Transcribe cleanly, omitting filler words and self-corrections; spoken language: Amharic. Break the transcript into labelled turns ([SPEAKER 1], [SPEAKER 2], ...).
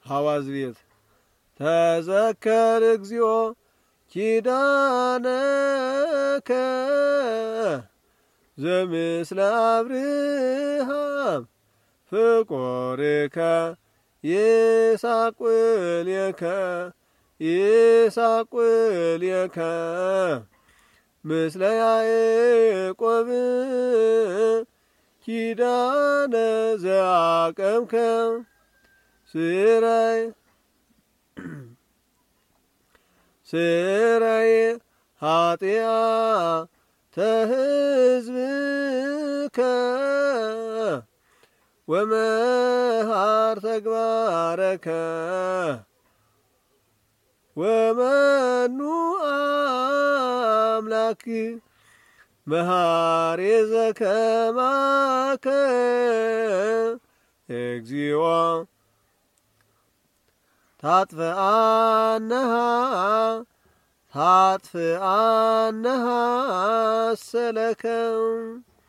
[SPEAKER 1] ሐዋዝ ቤት ተዘከር እግዚኦ ኪዳነከ ዘምስለ አብርሃም ፍቁርከ ይሳቁልከ ምስለ ያዕቆብ ኪዳነ ዘአቀምከ ስረይ ኃጢአተ ሕዝብከ ወመሃር ተግባረከ ወመኑ አምላክ መሃሬ ዘከማከ እግዚኦ ታጥፍአነሃ ሰለከ